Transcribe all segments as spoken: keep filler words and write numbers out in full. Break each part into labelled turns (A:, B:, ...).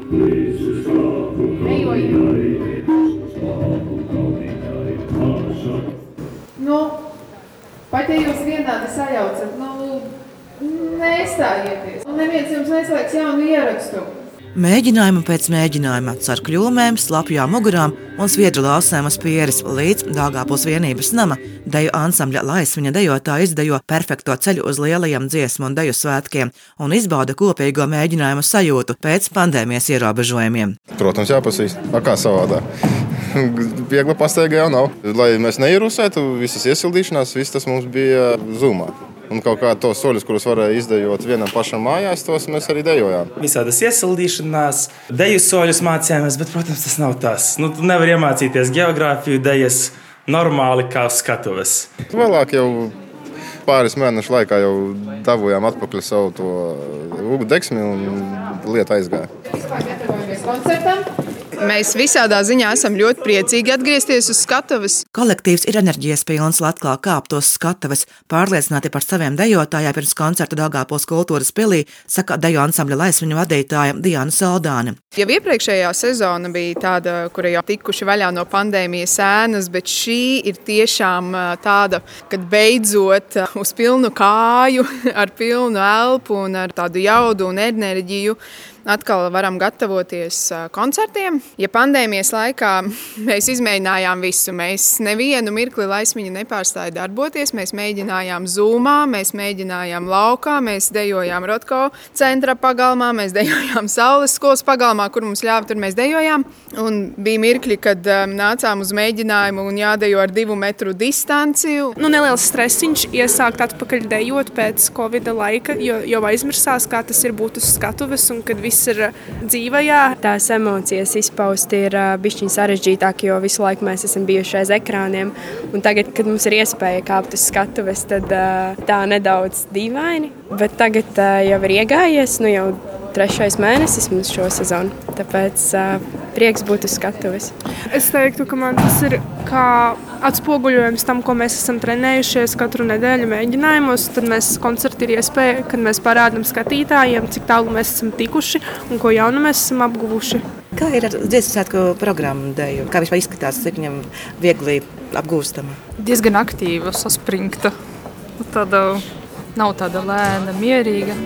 A: Nu, pat ja jūs vienādi sajaucat, nu, nestājieties. Un neviens jums neslēgs jaunu ierakstu.
B: Mēģinājumu pēc mēģinājuma ar kļūmēm, slapjām mugurām un sviedru lāsēm uz pieres līdz Daugavpils vienības nama deju ansambļa Laismiņa dejotāji izdejo perfekto ceļu uz lielajiem dziesmu un deju svētkiem un izbauda kopīgo mēģinājumu sajūtu pēc pandēmijas ierobežojumiem.
C: Protams, jāpasīs. A kā savādā? Viegla pastaiga jau nav. Lai mēs neierusētu visas iesildīšanās, viss tas mums bija Zoomā. Un kaut kā tos soļus, kurus varēja izdejot vienam pašam mājās, tos mēs arī dejojām.
D: Visādas iesildīšanās, deju soļus mācījāmies, bet, protams, tas nav tas. Nu, tu nevar iemācīties geogrāfiju dejas vispār kā skatuves.
C: Vēlāk jau pāris mēnešu laikā jau dabūjām atpakaļ savu to ugudeksmi un lieta aizgāja.
A: Vispār gatavojamies koncertam.
E: Mēs visādā ziņā esam ļoti priecīgi atgriezties uz skatuves.
B: Kolektīvs ir enerģijas pilns, lai atkal kāptu uz skatuves. Pārliecināti par saviem dejotājiem pirms koncerta Daugavpils kultūras pilī, saka deju ansambļa Laismiņu vadītāja Diana Soldāne.
E: Jau iepriekšējā sezona bija tāda, kura jau tikuši vaļā no pandēmijas ēnas, bet šī ir tiešām tāda, kad beidzot uz pilnu kāju, ar pilnu elpu un ar tādu jaudu un enerģiju atkal varam gatavoties koncertiem. Ja pandēmijas laikā mēs izmēģinājām visu, mēs nevienu mirkli Laismiņa nepārstāja darboties, mēs mēģinājām Zoomā, mēs mēģinājām laukā, mēs dejojām Rotko centra pagalmā, mēs dejojām Saules skolas pagalmā, kur mums ļāva, tur mēs dejojām. Un bija mirkļi, kad nācām uz mēģinājumu un jādejo ar divu metru distanci.
F: Nu, neliels stresiņš iesākt atpakaļ dejot pēc Covida laika, jo, jo aizmirsās, kā tas ir būt uz skatuves un kad viss ir dzīvajā.
G: Tās emocijas izpaust ir bišķiņ sarežģītāk, jo visu laiku mēs esam bijuši aiz ekrāniem. Un tagad, kad mums ir iespēja kāpt uz skatuves, tad tā nedaudz dīvaini. Bet tagad jau ir iegājies, nu jau trešais mēnesis mums šo sezonu. Tāpēc prieks būt uz skatuves.
F: Es teiktu, ka man tas ir kā atspoguļojums tam, ko mēs esam trenējušies katru nedēļu mēģinājumos. Tad mēs koncerti ir iespēja, kad mēs parādam skatītājiem, cik tālu mēs esam tikuši un ko jaunu mēs esam apguvuši.
B: Kā ir ar dziesmu svētku programmu deju? Kā vispār izskatās, cik viņam viegli apgūstama?
H: Diezgan aktīva, saspringta. Tāda, nav tāda lēna, mierīga.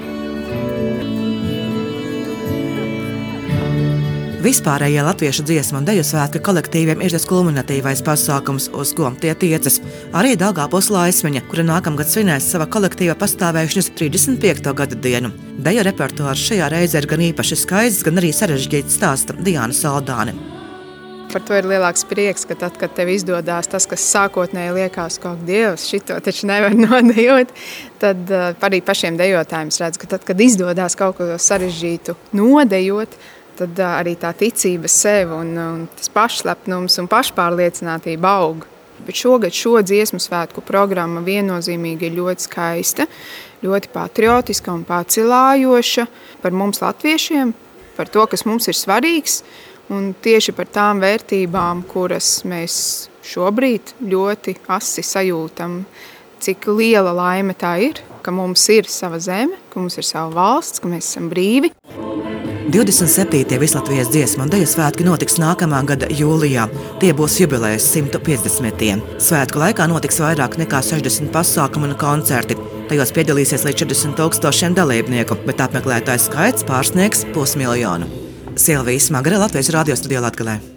B: Vispārējie latviešu dziesmu un deju svētku kolektīviem ir tas kulminatīvais pasākums, uz ko tie tiecas. Arī Daugavpils Laismiņa, kura nākamgad svinēs sava kolektīva pastāvēšanas trīsdesmit piekto gada dienu. Deju repertuārs šajā reizē ir gan īpaši skaists, gan arī sarežģīts, stāsta Diana Soldāne.
E: Par to ir lielāks prieks, ka tad, kad tev izdodās tas, kas sākotnēji liekas, ka Dievs, šito taču nevar nodejot, tad arī pašiem dejotājiem redz, ka tad, kad izdodās kaut ko sarežģītu nodejot, tad arī tā ticība sev un, un tas pašlepnums un pašpārliecinātība aug. Bet šogad šo dziesmu svētku programma viennozīmīgi ir ļoti skaista, ļoti patriotiska un pacilājoša par mums latviešiem, par to, kas mums ir svarīgs un tieši par tām vērtībām, kuras mēs šobrīd ļoti asi sajūtam, cik liela laime tā ir, ka mums ir sava zeme, ka mums ir sava valsts, ka mēs esam brīvi.
B: divdesmit septītie Vislatvijas dziesmu un deju svētki notiks nākamā gada jūlijā. Tie būs jubilejas simt piecdesmitie. Svētku laikā notiks vairāk nekā sešdesmit pasākumu un koncerti. Tajos piedalīsies līdz četrdesmit tūkstošiem dalībnieku, bet apmeklētāju skaits pārsniegs pusmiljonu. Silvija Smagre, Latvijas radio studijā Latgalē.